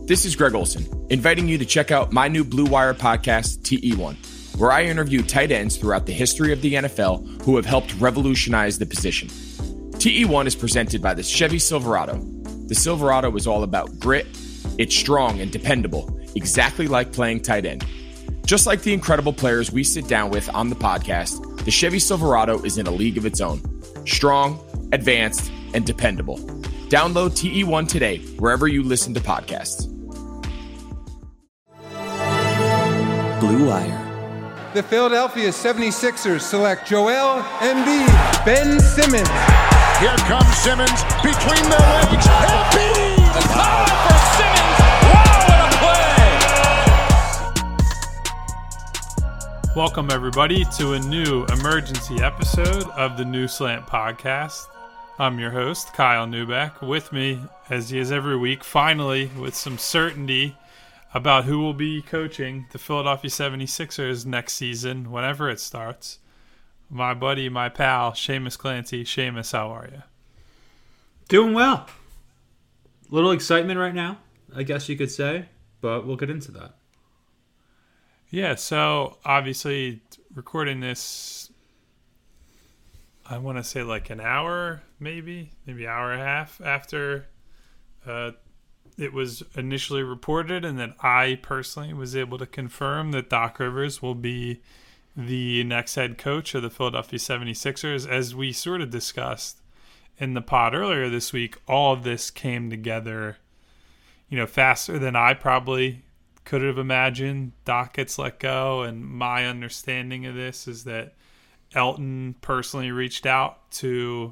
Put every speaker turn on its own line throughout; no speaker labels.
This is Greg Olson, inviting you to check out my new Blue Wire podcast, TE1, where I interview tight ends throughout the history of the NFL who have helped revolutionize the position. TE1 is presented by the Chevy Silverado. The Silverado is all about grit. It's strong and dependable, exactly like playing tight end. Just like the incredible players we sit down with on the podcast, the Chevy Silverado is in a league of its own. Strong, advanced, and dependable. Download TE1 today, wherever you listen to podcasts.
Blue Wire.
The Philadelphia 76ers select Joel Embiid, Ben Simmons.
Here comes Simmons between their legs. Embiid!
The power for Simmons. Wow, what a play!
Welcome, everybody, to a new emergency episode of the New Slant Podcast. I'm your host, Kyle Neubeck. With me, as he is every week, finally, with some certainty about who will be coaching the Philadelphia 76ers next season, whenever it starts, my buddy, my pal, Seamus Clancy. Seamus, how are you?
Doing well. Little excitement right now, I guess you could say, but we'll get into that.
Yeah, so obviously recording this, I want to say like an hour, maybe hour and a half after it was initially reported, and that I personally was able to confirm that Doc Rivers will be the next head coach of the Philadelphia 76ers. As we sort of discussed in the pod earlier this week, all of this came together, faster than I probably could have imagined. Doc gets let go, and my understanding of this is that Elton personally reached out to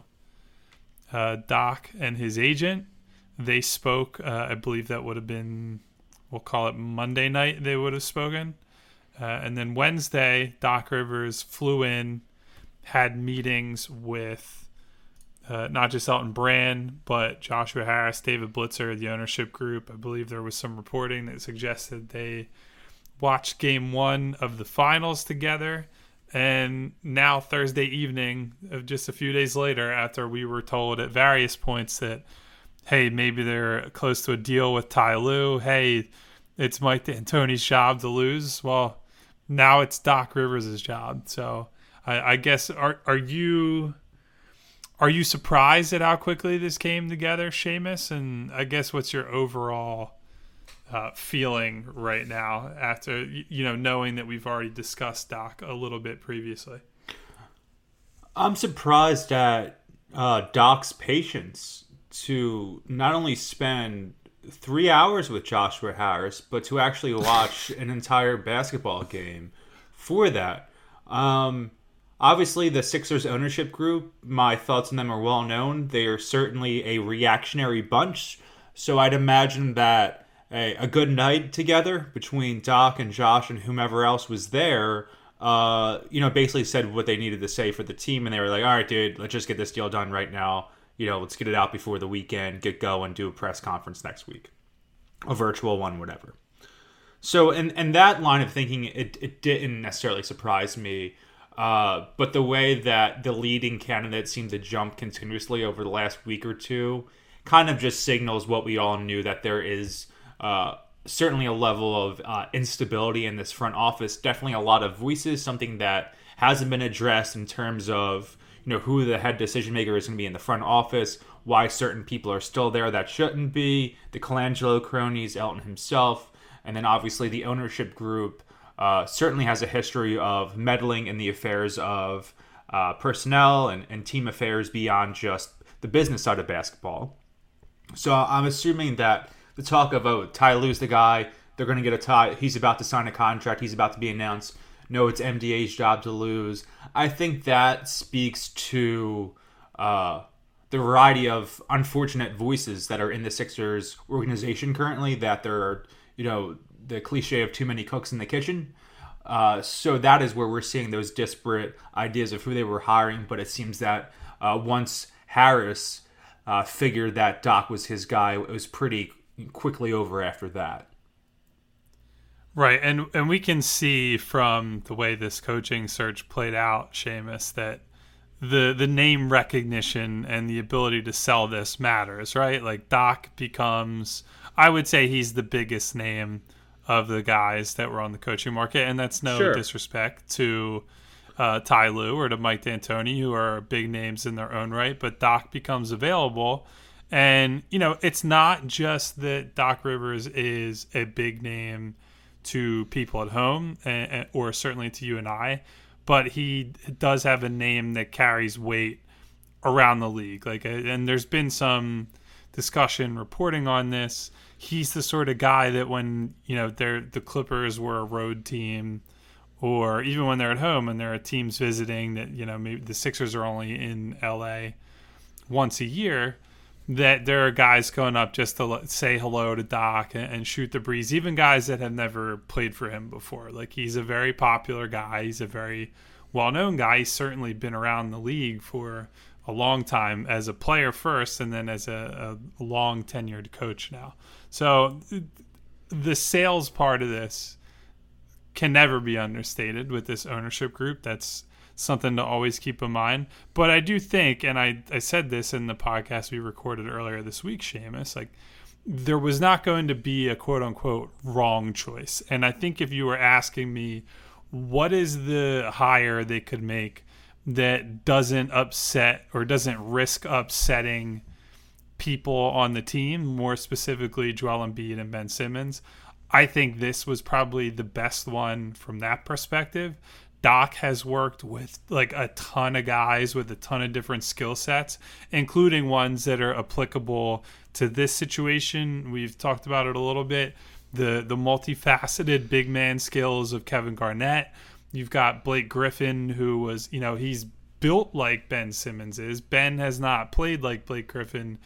Doc and his agent. They spoke, I believe that would have been, we'll call it Monday night, they would have spoken. And then Wednesday, Doc Rivers flew in, had meetings with not just Elton Brand, but Joshua Harris, David Blitzer, the ownership group. I believe there was some reporting that suggested they watched game one of the finals together. And now Thursday evening, just a few days later, after we were told at various points that, hey, maybe they're close to a deal with Ty Lue. Hey, it's Mike D'Antoni's job to lose. Well, now it's Doc Rivers' job. So I guess, are you surprised at how quickly this came together, Seamus? And I guess what's your overall feeling right now after, knowing that we've already discussed Doc a little bit previously?
I'm surprised at Doc's patience to not only spend 3 hours with Joshua Harris, but to actually watch an entire basketball game for that. Obviously, the Sixers ownership group, my thoughts on them are well known. They are certainly a reactionary bunch, so I'd imagine that a good night together between Doc and Josh and whomever else was there, basically said what they needed to say for the team, and they were like, all right, dude, let's just get this deal done right now. Let's get it out before the weekend, get going, do a press conference next week. A virtual one, whatever. So, in that line of thinking, it didn't necessarily surprise me. But the way that the leading candidates seem to jump continuously over the last week or two kind of just signals what we all knew, that there is certainly a level of instability in this front office. Definitely a lot of voices, something that hasn't been addressed in terms of who the head decision maker is going to be in the front office, why certain people are still there that shouldn't be, the Colangelo cronies, Elton himself, and then obviously the ownership group certainly has a history of meddling in the affairs of personnel and team affairs beyond just the business side of basketball. So I'm assuming that the talk of, Ty Lue's the guy, they're going to get a tie, he's about to sign a contract, he's about to be announced, no, it's MDA's job to lose. I think that speaks to the variety of unfortunate voices that are in the Sixers organization currently, that there are, the cliche of too many cooks in the kitchen. So that is where we're seeing those disparate ideas of who they were hiring. But it seems that once Harris figured that Doc was his guy, it was pretty quickly over after that.
Right, and we can see from the way this coaching search played out, Seamus, that the name recognition and the ability to sell this matters, right? Like Doc becomes I would say he's the biggest name of the guys that were on the coaching market, and that's no disrespect to Ty Lue or to Mike D'Antoni, who are big names in their own right, but Doc becomes available. And, it's not just that Doc Rivers is a big name to people at home, or certainly to you and I, but he does have a name that carries weight around the league. And there's been some discussion reporting on this. He's the sort of guy that when, the Clippers were a road team, or even when they're at home and there are teams visiting that, maybe the Sixers are only in LA once a year, that there are guys going up just to say hello to Doc and shoot the breeze, even guys that have never played for him before. He's a very popular guy. He's a very well-known guy. He's certainly been around the league for a long time as a player first, and then as a long tenured coach now. So the sales part of this can never be understated with this ownership group. That's something to always keep in mind. But I do think, and I said this in the podcast we recorded earlier this week, Seamus, there was not going to be a quote-unquote wrong choice. And I think if you were asking me, what is the hire they could make that doesn't upset or doesn't risk upsetting people on the team, more specifically Joel Embiid and Ben Simmons, I think this was probably the best one from that perspective. Doc has worked with a ton of guys with a ton of different skill sets, including ones that are applicable to this situation. We've talked about it a little bit. The multifaceted big man skills of Kevin Garnett. You've got Blake Griffin, who was, he's built like Ben Simmons is. Ben has not played like Blake Griffin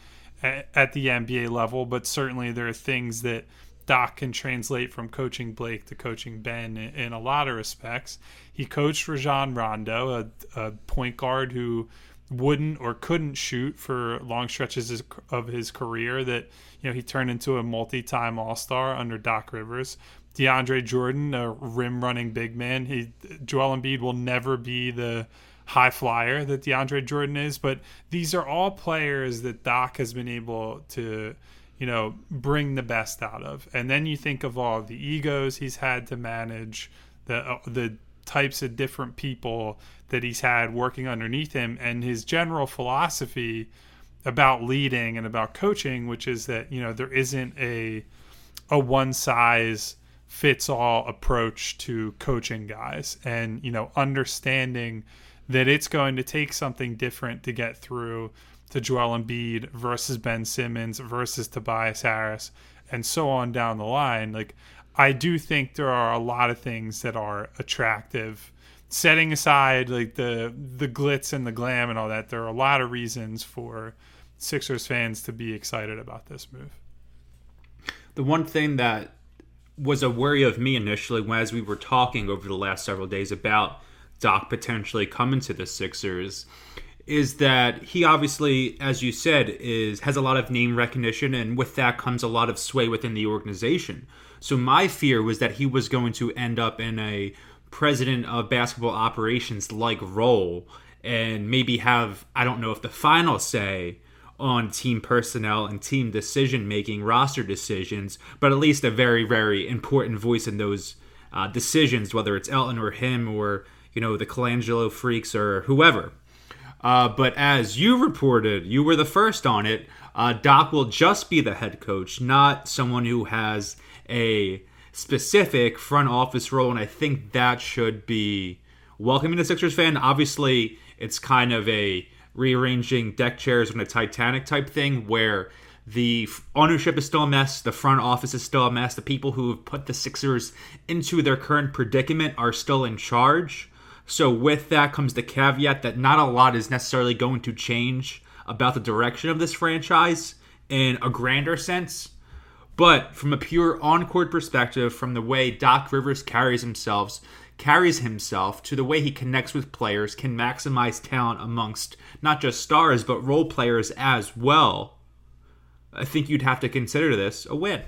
at the NBA level, but certainly there are things that Doc can translate from coaching Blake to coaching Ben in a lot of respects. He coached Rajon Rondo, a point guard who wouldn't or couldn't shoot for long stretches of his career that, he turned into a multi-time All-Star under Doc Rivers. DeAndre Jordan, a rim-running big man. Joel Embiid will never be the high flyer that DeAndre Jordan is, but these are all players that Doc has been able to bring the best out of. And then you think of all the egos he's had to manage, the types of different people that he's had working underneath him, and his general philosophy about leading and about coaching, which is that, there isn't a one-size-fits-all approach to coaching guys, and, understanding that it's going to take something different to get through to Joel Embiid versus Ben Simmons versus Tobias Harris, and so on down the line. I do think there are a lot of things that are attractive. Setting aside the glitz and the glam and all that, there are a lot of reasons for Sixers fans to be excited about this move.
The one thing that was a worry of me initially, as we were talking over the last several days about Doc potentially coming to the Sixers, is that he obviously, as you said, has a lot of name recognition, and with that comes a lot of sway within the organization. So my fear was that he was going to end up in a president of basketball operations like role, and maybe have, I don't know if the final say on team personnel and team decision making, roster decisions, but at least a very, very important voice in those decisions, whether it's Elton or him or the Colangelo freaks or whoever. But as you reported, you were the first on it, Doc will just be the head coach, not someone who has a specific front office role, and I think that should be welcoming to Sixers fan. Obviously, it's kind of a rearranging deck chairs on a Titanic type thing where the ownership is still a mess, the front office is still a mess, the people who have put the Sixers into their current predicament are still in charge. So with that comes the caveat that not a lot is necessarily going to change about the direction of this franchise in a grander sense. But from a pure on-court perspective, from the way Doc Rivers carries himself to the way he connects with players, can maximize talent amongst not just stars, but role players as well, I think you'd have to consider this a win.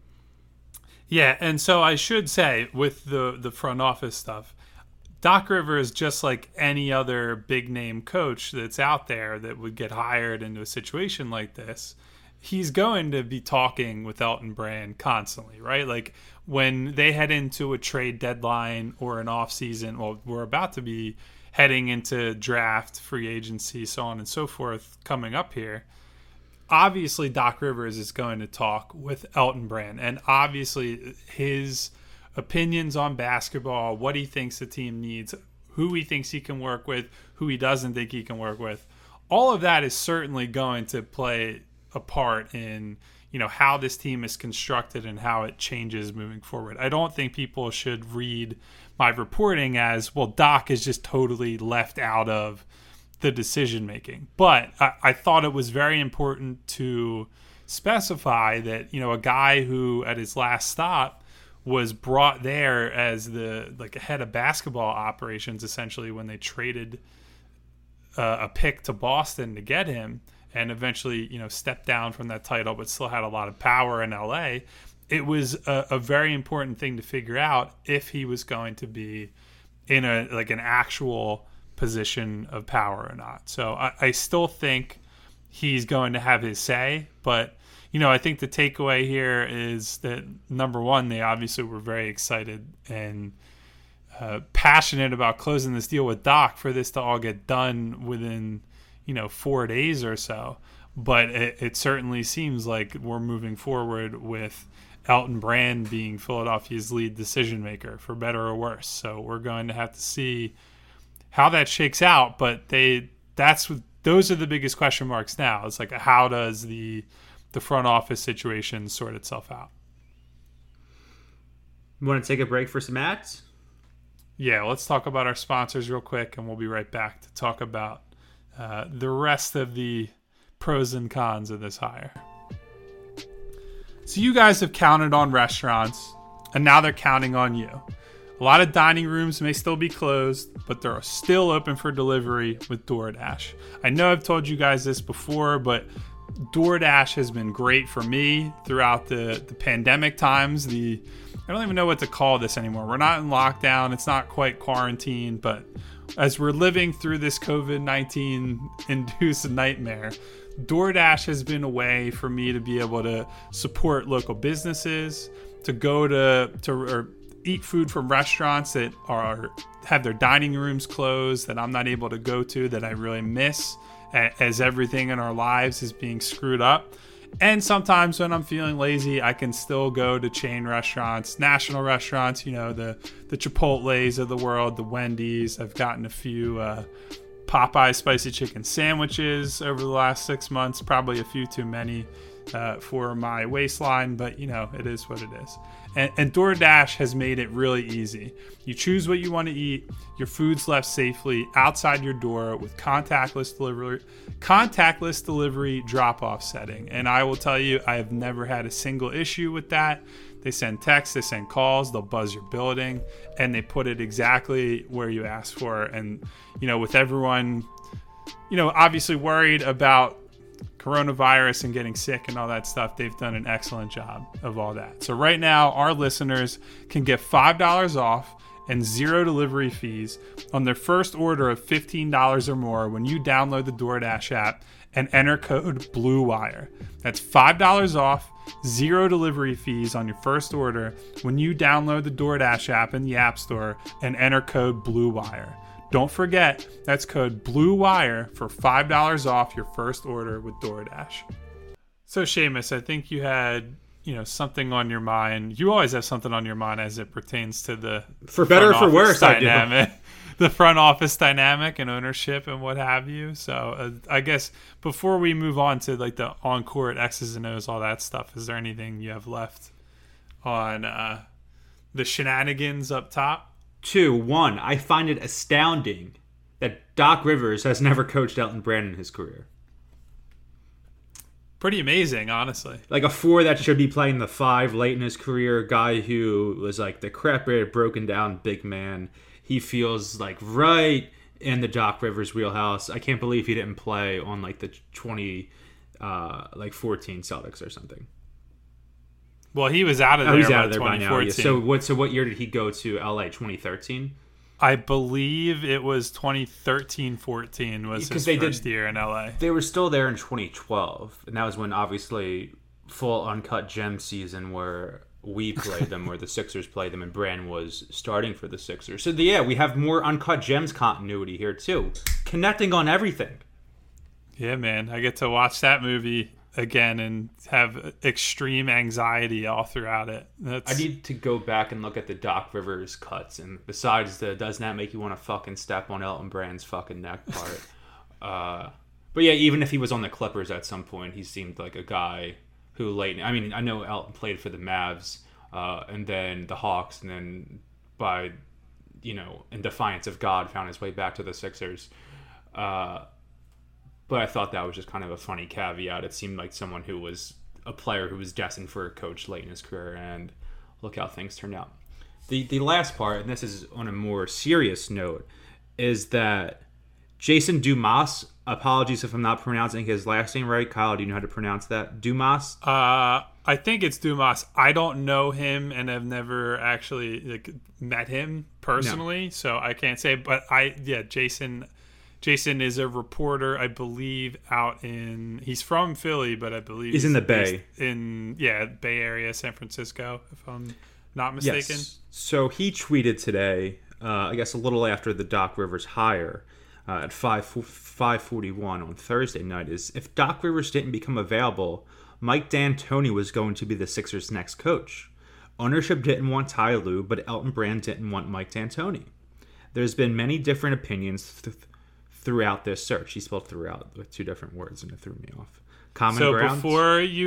Yeah, and so I should say, with the front office stuff, Doc Rivers, just like any other big-name coach that's out there that would get hired into a situation like this, he's going to be talking with Elton Brand constantly, right? Like when they head into a trade deadline or an off season, well, we're about to be heading into draft, free agency, so on and so forth coming up here. Obviously, Doc Rivers is going to talk with Elton Brand, and obviously his opinions on basketball, what he thinks the team needs, who he thinks he can work with, who he doesn't think he can work with. All of that is certainly going to play a part in, how this team is constructed and how it changes moving forward. I don't think people should read my reporting as, well, Doc is just totally left out of the decision making. But I thought it was very important to specify that, a guy who at his last stop was brought there as the head of basketball operations, essentially, when they traded a pick to Boston to get him, and eventually, stepped down from that title, but still had a lot of power in LA. It was a very important thing to figure out if he was going to be in an actual position of power or not. So I still think he's going to have his say, but I think the takeaway here is that, number one, they obviously were very excited and passionate about closing this deal with Doc for this to all get done within 4 days or so. But it certainly seems like we're moving forward with Elton Brand being Philadelphia's lead decision maker, for better or worse. So we're going to have to see how that shakes out. But those are the biggest question marks now. It's like, how does the front office situation sort itself out?
You want to take a break for some ads?
Yeah, let's talk about our sponsors real quick, and we'll be right back to talk about the rest of the pros and cons of this hire. So you guys have counted on restaurants, and now they're counting on you. A lot of dining rooms may still be closed, but they're still open for delivery with DoorDash. I know I've told you guys this before, but DoorDash has been great for me throughout the pandemic times. I don't even know what to call this anymore. We're not in lockdown. It's not quite quarantine, but as we're living through this COVID-19 induced nightmare, DoorDash has been a way for me to be able to support local businesses, to go or eat food from restaurants that have their dining rooms closed, that I'm not able to go to, that I really miss, as everything in our lives is being screwed up. And sometimes when I'm feeling lazy, I can still go to chain restaurants, national restaurants, the Chipotles of the world, the Wendy's. I've gotten a few Popeye spicy chicken sandwiches over the last 6 months, probably a few too many for my waistline, but it is what it is. And DoorDash has made it really easy. You choose what you want to eat. Your food's left safely outside your door with contactless delivery drop-off setting. And I will tell you, I have never had a single issue with that. They send texts, they send calls, they'll buzz your building, and they put it exactly where you asked for. And, with everyone, obviously worried about coronavirus and getting sick and all that stuff, they've done an excellent job of all that. So right now, our listeners can get $5 off and 0 delivery fees on their first order of $15 or more when you download the DoorDash app and enter code BLUEWIRE. That's $5 off, 0 delivery fees on your first order when you download the DoorDash app in the App Store and enter code BLUEWIRE. Don't forget, that's code BLUEWIRE for $5 off your first order with DoorDash. So, Seamus, I think you had, something on your mind. You always have something on your mind as it pertains to the
for better or for worse
dynamic, the front office dynamic and ownership and what have you. So, I guess before we move on to the on-court X's and O's, all that stuff, is there anything you have left on the shenanigans up top?
2, 1, I find it astounding that Doc Rivers has never coached Elton Brand in his career.
Pretty amazing, honestly.
Like a 4 that should be playing the 5 late in his career, a guy who was like the crap-rated, broken down big man. He feels like right in the Doc Rivers wheelhouse. I can't believe he didn't play on the 2014 Celtics or something.
Well, he was out of there.
He's out of there by
2014.
now. Yeah. So what year did he go to LA? 2013.
I believe it was 2013-14 was his first year in LA.
They were still there in 2012, and that was when obviously full Uncut Gem season where we played them, where the Sixers played them, and Brand was starting for the Sixers. So yeah, we have more Uncut Gems continuity here too, connecting on everything.
Yeah, man, I get to watch that movie again and have extreme anxiety all throughout it.
I need to go back and look at the Doc Rivers cuts, and besides the does not make you want to fucking step on Elton Brand's fucking neck part. But yeah, even if he was on the Clippers at some point, he seemed like a guy who I know Elton played for the Mavs and then the Hawks, and then in defiance of God found his way back to the Sixers. But I thought that was just kind of a funny caveat. It seemed like someone who was a player who was destined for a coach late in his career, and look how things turned out. The last part, and this is on a more serious note, is that Jason Dumas, apologies if I'm not pronouncing his last name right. Kyle, do you know how to pronounce that? Dumas?
I think it's Dumas. I don't know him and have never actually met him personally, so I can't say. But Jason is a reporter, I believe, he's from Philly, but I believe
he's in the Bay.
Bay Area, San Francisco, if I'm not mistaken.
Yes. So he tweeted today, I guess a little after the Doc Rivers hire, at 5:41 on Thursday night, is if Doc Rivers didn't become available, Mike D'Antoni was going to be the Sixers' next coach. Ownership didn't want Ty Lue, but Elton Brand didn't want Mike D'Antoni. There's been many different opinions throughout this search. He spelled throughout with two different words, and it threw me off. Common ground.
Before you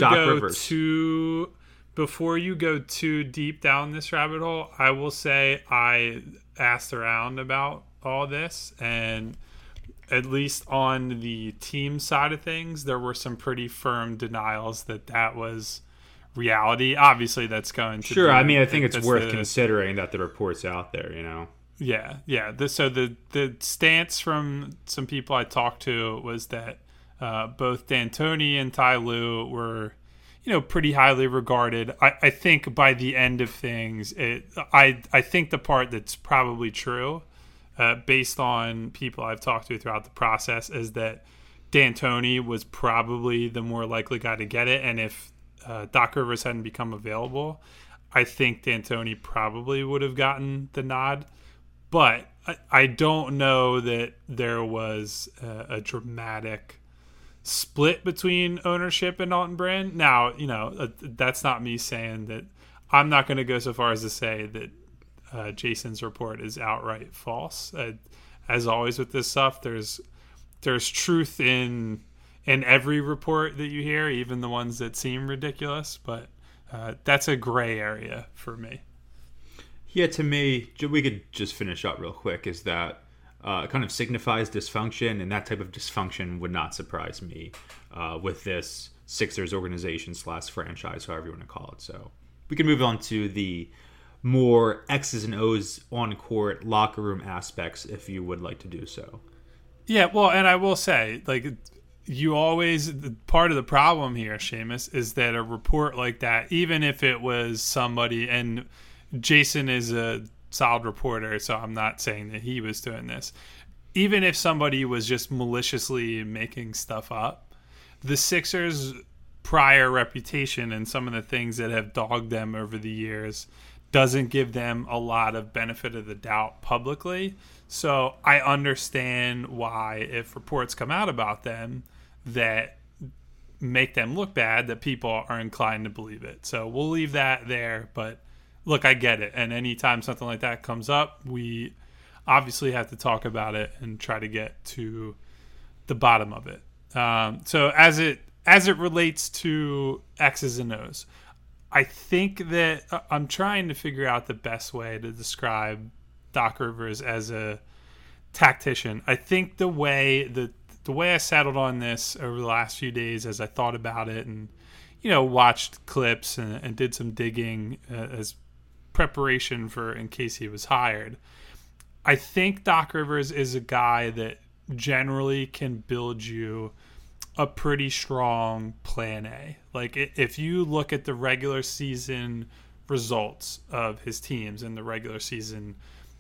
go too deep down this rabbit hole, I will say I asked around about all this, and at least on the team side of things, there were some pretty firm denials that was reality. Obviously, that's going to
sure. I think it's worth considering that the report's out there.
Yeah. So the stance from some people I talked to was that both D'Antoni and Ty Lue were, pretty highly regarded. I think by the end of things, I think the part that's probably true, based on people I've talked to throughout the process, is that D'Antoni was probably the more likely guy to get it, and if Doc Rivers hadn't become available, I think D'Antoni probably would have gotten the nod. But I don't know that there was a dramatic split between ownership and Elton Brand. Now, that's not me saying that. I'm not going to go so far as to say that Jason's report is outright false. As always with this stuff, there's truth in every report that you hear, even the ones that seem ridiculous. But that's a gray area for me.
Yeah, to me, we could just finish up real quick, is that it kind of signifies dysfunction, and that type of dysfunction would not surprise me with this Sixers organization / franchise, however you want to call it. So we can move on to the more X's and O's on-court locker room aspects, if you would like to do so.
Yeah, well, and I will say, part of the problem here, Seamus, is that a report like that, even if it was somebody, and Jason is a solid reporter, so I'm not saying that he was doing this. Even if somebody was just maliciously making stuff up, the Sixers' prior reputation and some of the things that have dogged them over the years doesn't give them a lot of benefit of the doubt publicly. So I understand why, if reports come out about them that make them look bad, that people are inclined to believe it. So we'll leave that there, but look, I get it. And anytime something like that comes up, we obviously have to talk about it and try to get to the bottom of it. So as it relates to X's and O's, I think that I'm trying to figure out the best way to describe Doc Rivers as a tactician. I think the way I settled on this over the last few days, as I thought about it and watched clips and did some digging as preparation for in case he was hired, I think Doc Rivers is a guy that generally can build you a pretty strong plan A. If you look at the regular season results of his teams in the regular season,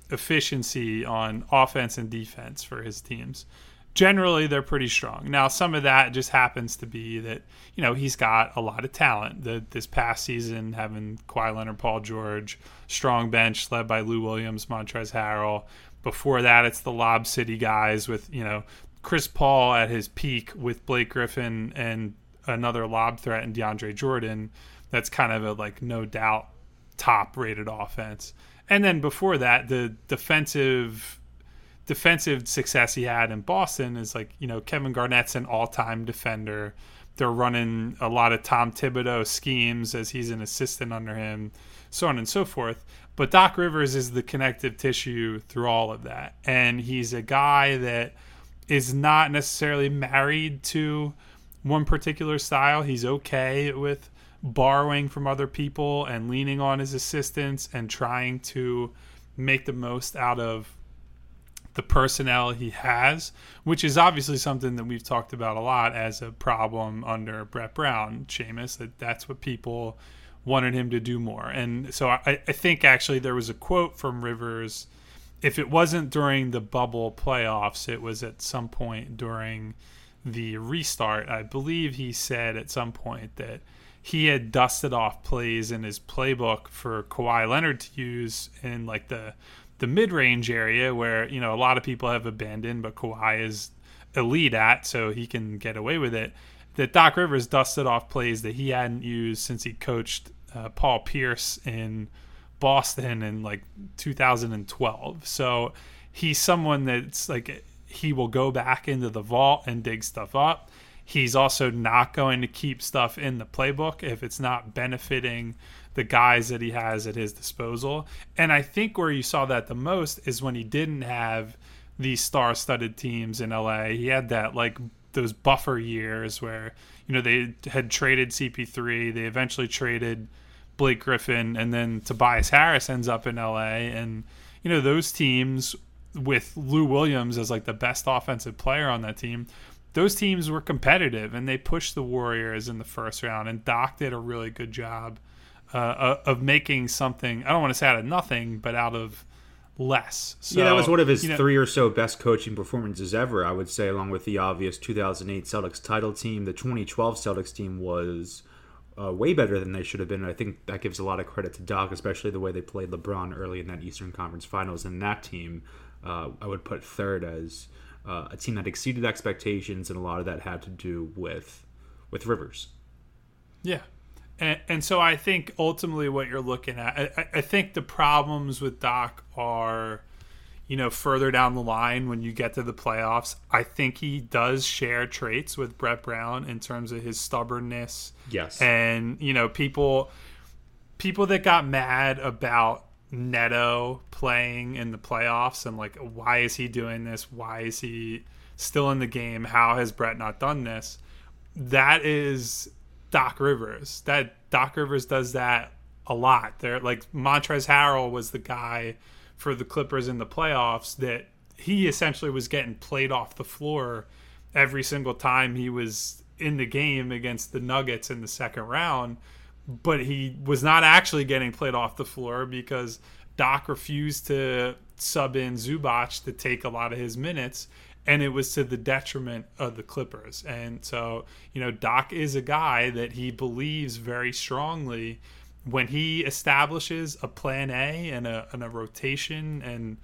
efficiency on offense and defense for his teams. Generally, they're pretty strong. Now, some of that just happens to be that, he's got a lot of talent. This past season, having Kawhi Leonard, Paul George, strong bench led by Lou Williams, Montrezl Harrell. Before that, it's the Lob City guys with, Chris Paul at his peak with Blake Griffin and another lob threat in DeAndre Jordan. That's kind of a, no doubt, top-rated offense. And then before that, the defensive success he had in Boston is Kevin Garnett's an all-time defender. They're running a lot of Tom Thibodeau schemes as he's an assistant under him, so on and so forth. But Doc Rivers is the connective tissue through all of that. And he's a guy that is not necessarily married to one particular style. He's okay with borrowing from other people and leaning on his assistants and trying to make the most out of the personnel he has, which is obviously something that we've talked about a lot as a problem under Brett Brown, Seamus, that's what people wanted him to do more. And so I think actually there was a quote from Rivers, if it wasn't during the bubble playoffs, it was at some point during the restart. I believe he said at some point that he had dusted off plays in his playbook for Kawhi Leonard to use in the mid-range area where, a lot of people have abandoned, but Kawhi is elite at, so he can get away with it, that Doc Rivers dusted off plays that he hadn't used since he coached Paul Pierce in Boston in 2012. So he's someone that's he will go back into the vault and dig stuff up. He's also not going to keep stuff in the playbook if it's not benefiting the guys that he has at his disposal. And I think where you saw that the most is when he didn't have these star-studded teams in LA. He had that those buffer years where, they had traded CP3, they eventually traded Blake Griffin, and then Tobias Harris ends up in LA. And, those teams with Lou Williams as the best offensive player on that team, those teams were competitive and they pushed the Warriors in the first round. And Doc did a really good job of making something, I don't want to say out of nothing, but out of less. So,
that was one of his 3 or so best coaching performances ever, I would say, along with the obvious 2008 Celtics title team. The 2012 Celtics team was way better than they should have been. And I think that gives a lot of credit to Doc, especially the way they played LeBron early in that Eastern Conference Finals. And that team, I would put third as a team that exceeded expectations, and a lot of that had to do with Rivers.
Yeah. And so I think ultimately what you're looking at, I think the problems with Doc are, further down the line when you get to the playoffs. I think he does share traits with Brett Brown in terms of his stubbornness.
Yes.
And, people that got mad about Neto playing in the playoffs and why is he doing this? Why is he still in the game? How has Brett not done this? That is Doc Rivers. That Doc Rivers does that a lot. There, Montrezl Harrell was the guy for the Clippers in the playoffs that he essentially was getting played off the floor every single time he was in the game against the Nuggets in the second round, but he was not actually getting played off the floor because Doc refused to sub in Zubac to take a lot of his minutes, and it was to the detriment of the Clippers. And so, Doc is a guy that he believes very strongly when he establishes a plan A and a rotation and,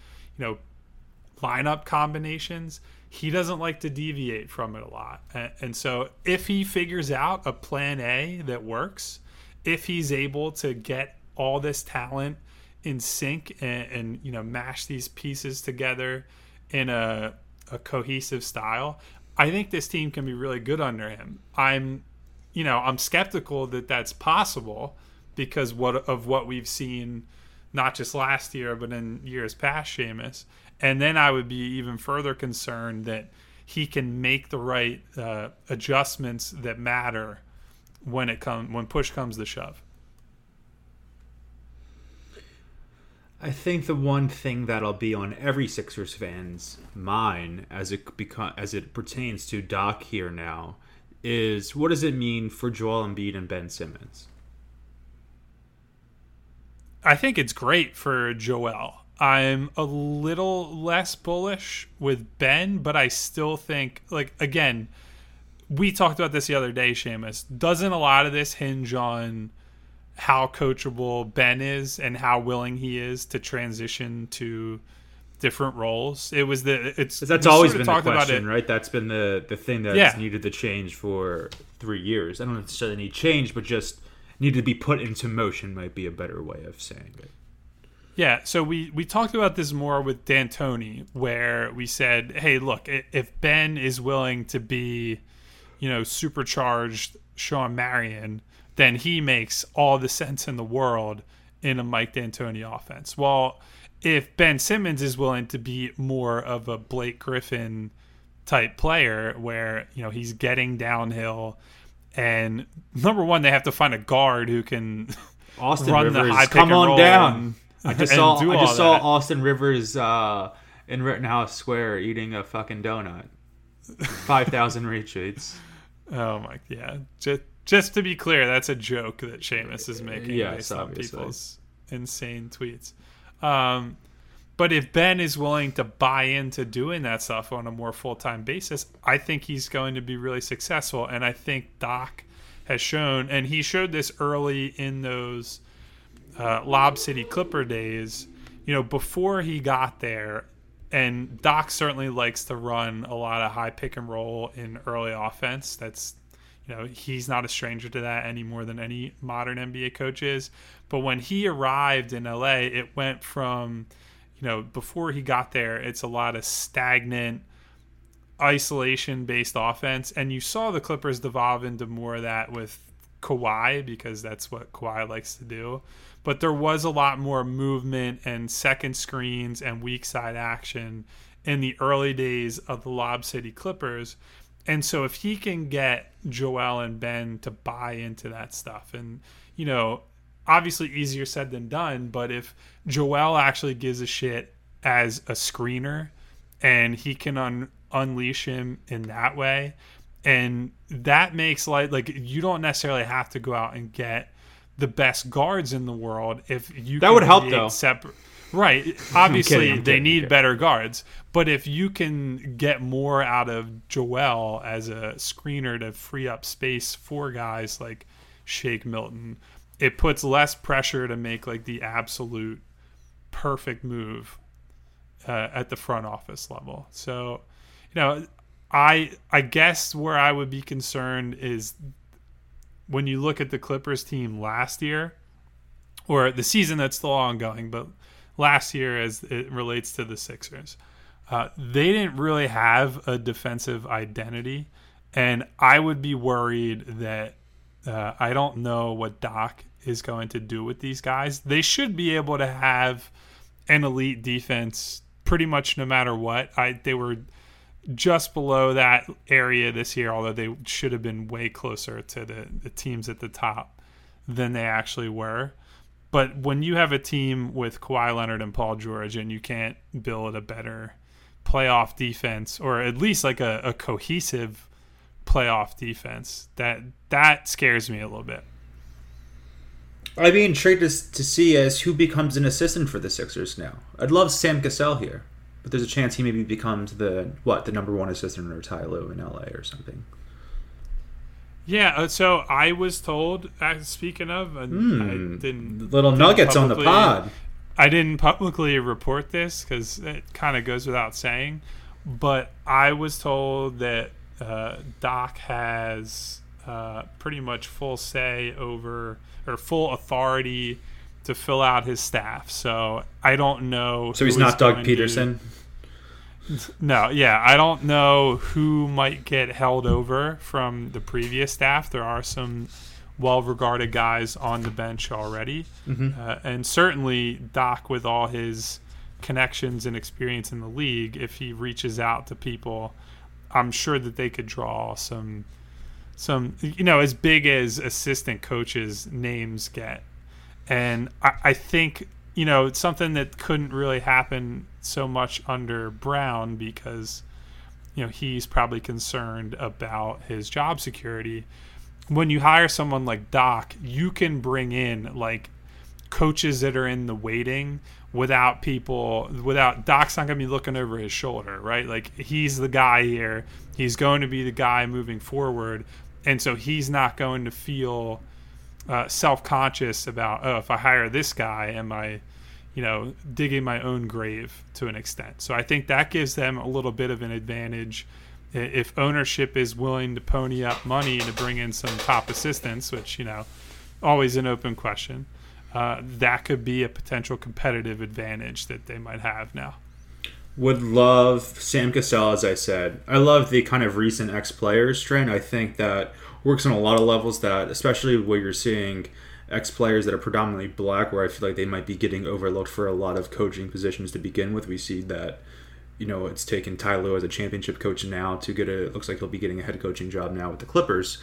lineup combinations, he doesn't like to deviate from it a lot. And so if he figures out a plan A that works, if he's able to get all this talent in sync and mash these pieces together in a cohesive style, I think this team can be really good under him. I'm skeptical that that's possible because of what we've seen, not just last year, but in years past, Seamus. And then I would be even further concerned that he can make the right adjustments that matter when push comes to shove.
I think the one thing that'll be on every Sixers fan's mind as it pertains to Doc here now is, what does it mean for Joel Embiid and Ben Simmons?
I think it's great for Joel. I'm a little less bullish with Ben, but I still think, like, again, we talked about this the other day, Seamus. Doesn't a lot of this hinge on how coachable Ben is and how willing he is to transition to different roles?
That's always been the question, right? That's been the thing that's needed to change for 3 years. I don't necessarily need change, but just needed to be put into motion might be a better way of saying it.
Yeah, so we talked about this more with D'Antoni, where we said, hey, look, if Ben is willing to be, supercharged Sean Marion, then he makes all the sense in the world in a Mike D'Antoni offense. Well, if Ben Simmons is willing to be more of a Blake Griffin type player where, he's getting downhill, and number one, they have to find a guard who can
Austin
run
Rivers,
the high pick
come
and
on
roll
down. I just saw
that.
Austin Rivers in Rittenhouse Square eating a fucking donut. 5,000 retweets.
Oh my, yeah. Just to be clear, that's a joke that Seamus is making based on people's insane tweets. But if Ben is willing to buy into doing that stuff on a more full-time basis, I think he's going to be really successful. And I think Doc has shown, and he showed this early in those Lob City Clipper days, before he got there. And Doc certainly likes to run a lot of high pick and roll in early offense. That's, he's not a stranger to that any more than any modern NBA coach is. But when he arrived in LA, it went from, before he got there, it's a lot of stagnant, isolation-based offense. And you saw the Clippers devolve into more of that with Kawhi, because that's what Kawhi likes to do. But there was a lot more movement and second screens and weak side action in the early days of the Lob City Clippers. And so if he can get Joel and Ben to buy into that stuff, and, obviously easier said than done, but if Joel actually gives a shit as a screener and he can unleash him in that way, and that makes like you don't necessarily have to go out and get the best guards in the world. If you
that would help though,
right? Obviously, they need better guards, but if you can get more out of Joel as a screener to free up space for guys like Shake Milton, it puts less pressure to make like the absolute perfect move at the front office level. So, I guess where I would be concerned is when you look at the Clippers team last year, or the season that's still ongoing, but last year as it relates to the Sixers, they didn't really have a defensive identity. And I would be worried that I don't know what Doc is going to do with these guys. They should be able to have an elite defense pretty much no matter what. They were just below that area this year, although they should have been way closer to the teams at the top than they actually were. But when you have a team with Kawhi Leonard and Paul George and you can't build a better playoff defense, or at least like a cohesive playoff defense, that scares me a little bit.
I'd be intrigued to see as who becomes an assistant for the Sixers now. I'd love Sam Cassell here, but there's a chance he maybe becomes the number one assistant or Ty Lue in LA or something.
Yeah, so I was told, speaking of, I didn't...
Little nuggets on the pod.
I didn't publicly report this because it kind of goes without saying, but I was told that Doc has pretty much full say over, or full authority to fill out his staff. So I don't know.
So he's not Doug Peterson?
No, yeah. I don't know who might get held over from the previous staff. There are some well-regarded guys on the bench already. Mm-hmm. And certainly Doc, with all his connections and experience in the league, if he reaches out to people, I'm sure that they could draw some as big as assistant coaches names get. And I think, it's something that couldn't really happen so much under Brown because, he's probably concerned about his job security. When you hire someone like Doc, you can bring in like coaches that are in the waiting without Doc's not going to be looking over his shoulder, right? Like, he's the guy here. He's going to be the guy moving forward. And so he's not going to feel self-conscious about, if I hire this guy, am I, digging my own grave to an extent. So I think that gives them a little bit of an advantage. If ownership is willing to pony up money to bring in some top assistants, which, always an open question, that could be a potential competitive advantage that they might have now.
Would love Sam Cassell, as I said. I love the kind of recent ex-players trend. I think that works on a lot of levels, that especially where you're seeing ex-players that are predominantly black, where I feel like they might be getting overlooked for a lot of coaching positions to begin with. We see that, it's taken Ty Lue as a championship coach now to get it looks like he'll be getting a head coaching job now with the Clippers.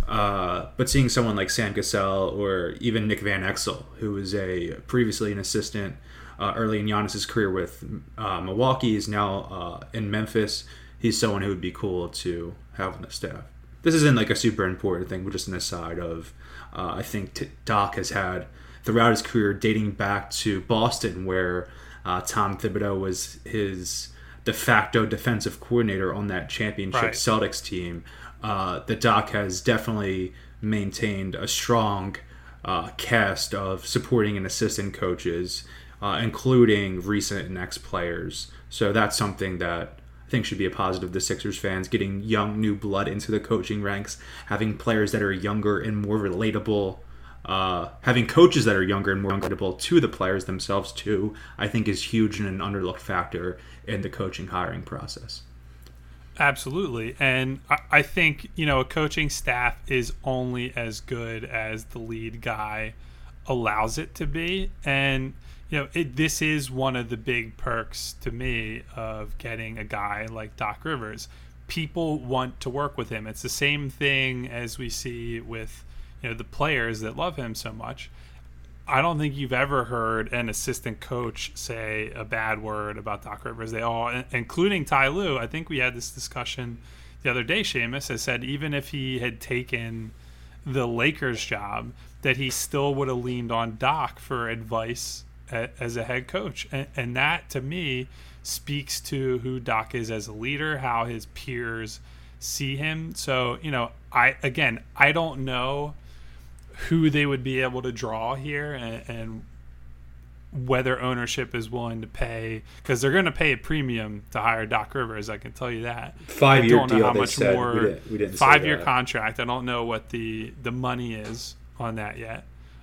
But seeing someone like Sam Cassell or even Nick Van Exel, who was previously an assistant early in Giannis's career with Milwaukee, is now in Memphis. He's someone who would be cool to have on the staff. This isn't like a super important thing, but just an aside of I think Doc has had throughout his career, dating back to Boston, where Tom Thibodeau was his de facto defensive coordinator on that championship Celtics team. The Doc has definitely maintained a strong cast of supporting and assistant coaches, including recent and ex-players. So that's something that I think should be a positive to Sixers fans, getting young, new blood into the coaching ranks, having players that are younger and more relatable, having coaches that are younger and more relatable to the players themselves too, I think is huge and an underlooked factor in the coaching hiring process.
Absolutely. And I think, a coaching staff is only as good as the lead guy allows it to be. And, this is one of the big perks to me of getting a guy like Doc Rivers. People want to work with him. It's the same thing as we see with, the players that love him so much. I don't think you've ever heard an assistant coach say a bad word about Doc Rivers. They all, including Ty Lue, I think we had this discussion the other day, Seamus has said even if he had taken the Lakers job, that he still would have leaned on Doc for advice as a head coach. And that, to me, speaks to who Doc is as a leader, how his peers see him. So, I don't know who they would be able to draw here and whether ownership is willing to pay, because they're going to pay a premium to hire Doc Rivers, I can tell you that.
5-year deal,
how
they
much
said.
more.
We didn't
5-year contract. I don't know what the money is on that yet.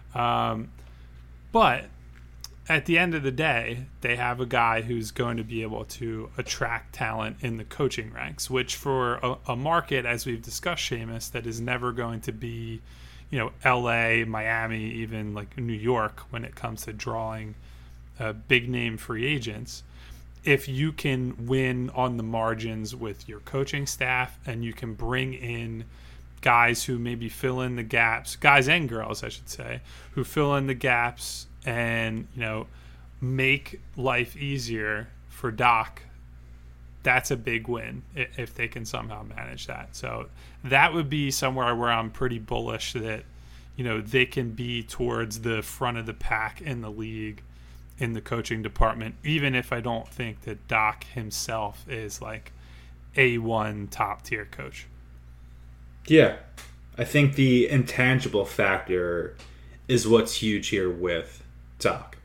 But at the end of the day, they have a guy who's going to be able to attract talent in the coaching ranks, which for a market, as we've discussed, Seamus, that is never going to be, LA, Miami, even like New York when it comes to drawing big name free agents. If you can win on the margins with your coaching staff and you can bring in guys who maybe fill in the gaps, guys and girls, I should say, who fill in the gaps and, make life easier for Doc, that's a big win if they can somehow manage that. So that would be somewhere where I'm pretty bullish that, they can be towards the front of the pack in the league in the coaching department, even if I don't think that Doc himself is like A1 top tier coach.
Yeah. I think the intangible factor is what's huge here with Doc.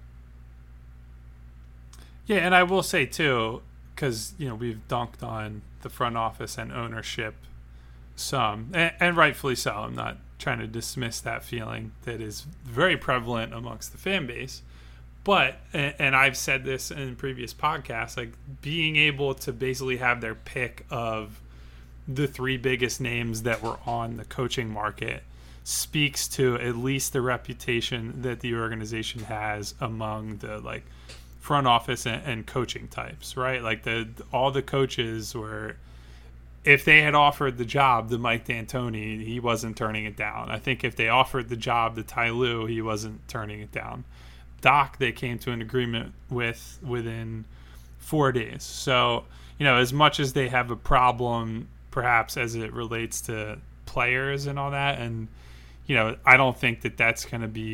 Yeah, and I will say too, because we've dunked on the front office and ownership some, and rightfully so. I'm not trying to dismiss that feeling that is very prevalent amongst the fan base. But, and I've said this in previous podcasts, like being able to basically have their pick of the 3 biggest names that were on the coaching market speaks to at least the reputation that the organization has among the like front office and coaching types, right? Like all the coaches were, if they had offered the job to Mike D'Antoni, he wasn't turning it down. I think if they offered the job to Ty Lue, he wasn't turning it down. Doc, they came to an agreement with within 4 days. So, as much as they have a problem, perhaps as it relates to players and all that, and, I don't think that that's going to be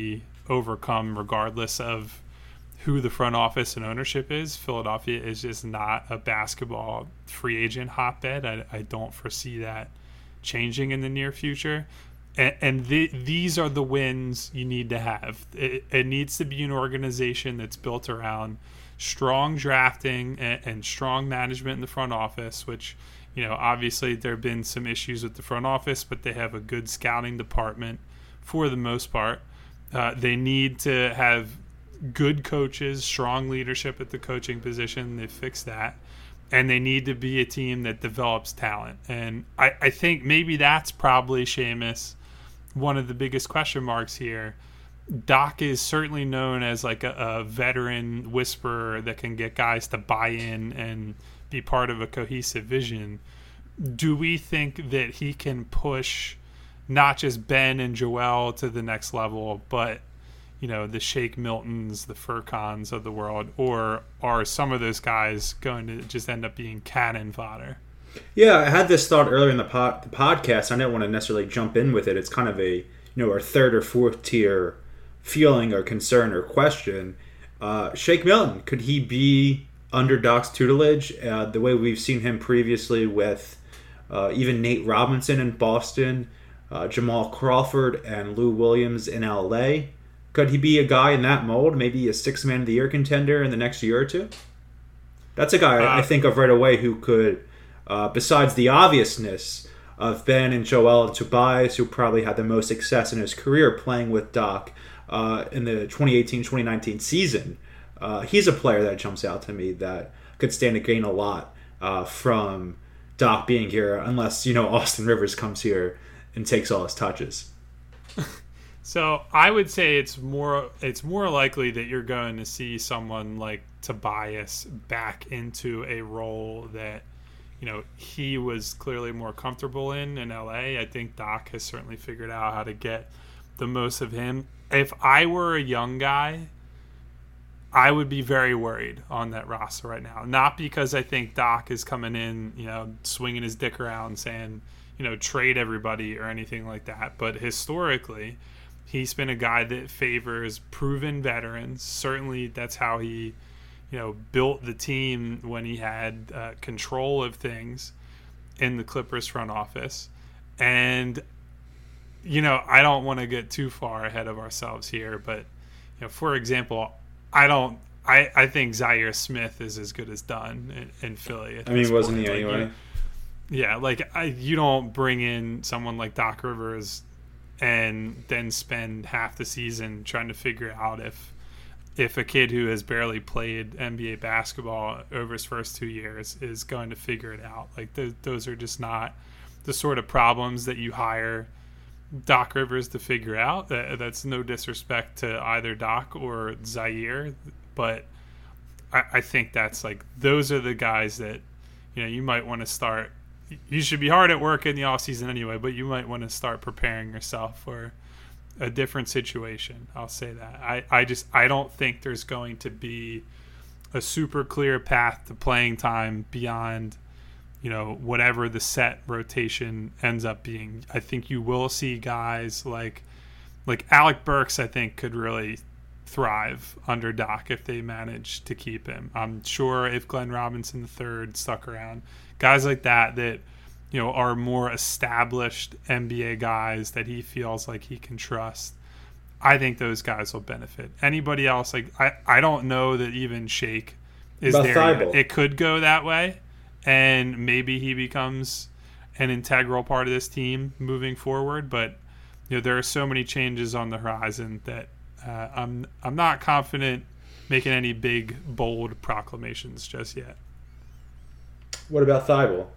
overcome regardless of who the front office and ownership is. Philadelphia is just not a basketball free agent hotbed. I don't foresee that changing in the near future. And these are the wins you need to have. It needs to be an organization that's built around strong drafting and strong management in the front office, which, obviously there have been some issues with the front office, but they have a good scouting department for the most part. They need to have good coaches, strong leadership at the coaching position. They've fixed that. And they need to be a team that develops talent. And I think maybe that's probably, Seamus, one of the biggest question marks here. Doc is certainly known as like a veteran whisperer that can get guys to buy in and be part of a cohesive vision. Do we think that he can push not just Ben and Joel to the next level, but the Shake Miltons, the Furcons of the world, or are some of those guys going to just end up being cannon fodder?
Yeah, I had this thought earlier in the podcast. I didn't want to necessarily jump in with it. It's kind of a our third or fourth tier feeling or concern or question. Shake Milton, could he be under Doc's tutelage the way we've seen him previously with even Nate Robinson in Boston, Jamal Crawford and Lou Williams in LA? Could he be a guy in that mold, maybe a Sixth Man of the Year contender in the next year or two? That's a guy I think of right away who could, besides the obviousness of Ben and Joel and Tobias, who probably had the most success in his career playing with Doc in the 2018-2019 season, he's a player that jumps out to me that could stand to gain a lot from Doc being here, unless, Austin Rivers comes here and takes all his touches.
So I would say it's more likely that you're going to see someone like Tobias back into a role that he was clearly more comfortable in LA. I think Doc has certainly figured out how to get the most of him. If I were a young guy, I would be very worried on that roster right now. Not because I think Doc is coming in, swinging his dick around saying, trade everybody or anything like that. But historically, he's been a guy that favors proven veterans. Certainly that's how he, built the team when he had control of things in the Clippers front office. And, I don't want to get too far ahead of ourselves here, but, for example, I think Zaire Smith is as good as done in Philly.
Wasn't he anyway?
You don't bring in someone like Doc Rivers and then spend half the season trying to figure out if a kid who has barely played NBA basketball over his first 2 years is going to figure it out. Like those are just not the sort of problems that you hire Doc Rivers to figure out. That's no disrespect to either Doc or Zaire, but I think that's those are the guys that you might want to start. You should be hard at work in the offseason anyway, but you might want to start preparing yourself for a different situation. I'll say that. I don't think there's going to be a super clear path to playing time beyond, whatever the set rotation ends up being. I think you will see guys like Alec Burks, I think, could really thrive under Doc if they manage to keep him. I'm sure if Glenn Robinson III stuck around, guys like that are more established NBA guys that he feels like he can trust, I think those guys will benefit. Anybody else, I don't know that even Shake is there yet. It could go that way, and maybe he becomes an integral part of this team moving forward, but there are so many changes on the horizon that I'm not confident making any big, bold proclamations just yet.
What about Thibault?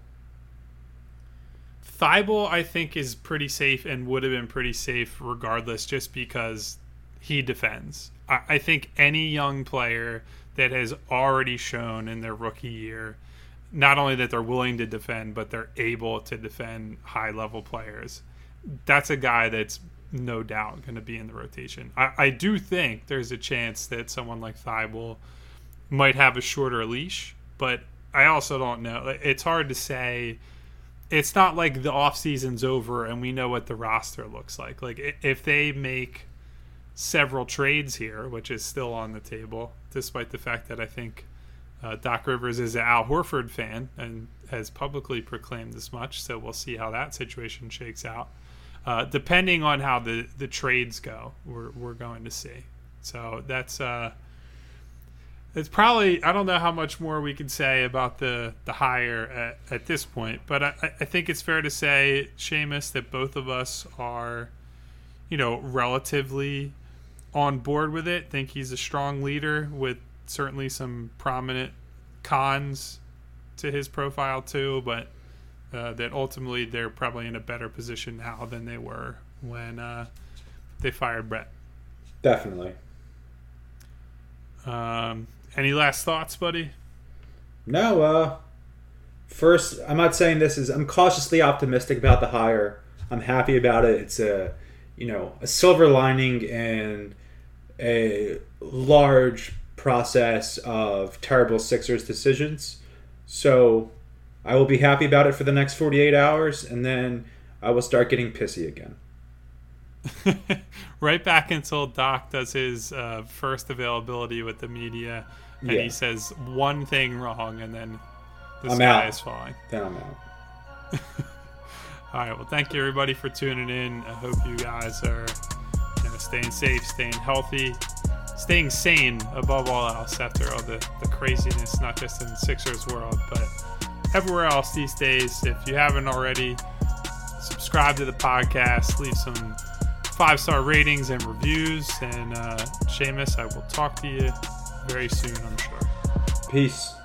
Thibault, I think, is pretty safe and would have been pretty safe regardless, just because he defends. I think any young player that has already shown in their rookie year, not only that they're willing to defend, but they're able to defend high-level players, that's a guy that's no doubt going to be in the rotation. I do think there's a chance that someone like Thibault might have a shorter leash, but I also don't know. It's hard to say. It's not like the offseason's over and we know what the roster looks like. If they make several trades here, which is still on the table, despite the fact that I think Doc Rivers is an Al Horford fan and has publicly proclaimed as much. So we'll see how that situation shakes out. Depending on how the trades go, we're going to see. So that's it's probably, I don't know how much more we can say about the hire at this point, but I think it's fair to say, Seamus, that both of us are, relatively on board with it. Think he's a strong leader with certainly some prominent cons to his profile too, but that ultimately they're probably in a better position now than they were when they fired Brett.
Definitely.
Any last thoughts, buddy?
No. First, I'm not saying this is. I'm cautiously optimistic about the hire. I'm happy about it. It's a silver lining in a large process of terrible Sixers decisions. So I will be happy about it for the next 48 hours, and then I will start getting pissy again.
Right back until Doc does his first availability with the media, and he says one thing wrong, and then the sky is falling.
Then I'm out.
All right. Well, thank you, everybody, for tuning in. I hope you guys are staying safe, staying healthy, staying sane above all else after all the craziness, not just in the Sixers world, but everywhere else these days. If you haven't already, subscribe to the podcast, leave some 5-star ratings and reviews. And Seamus, I will talk to you very soon, I'm sure.
Peace.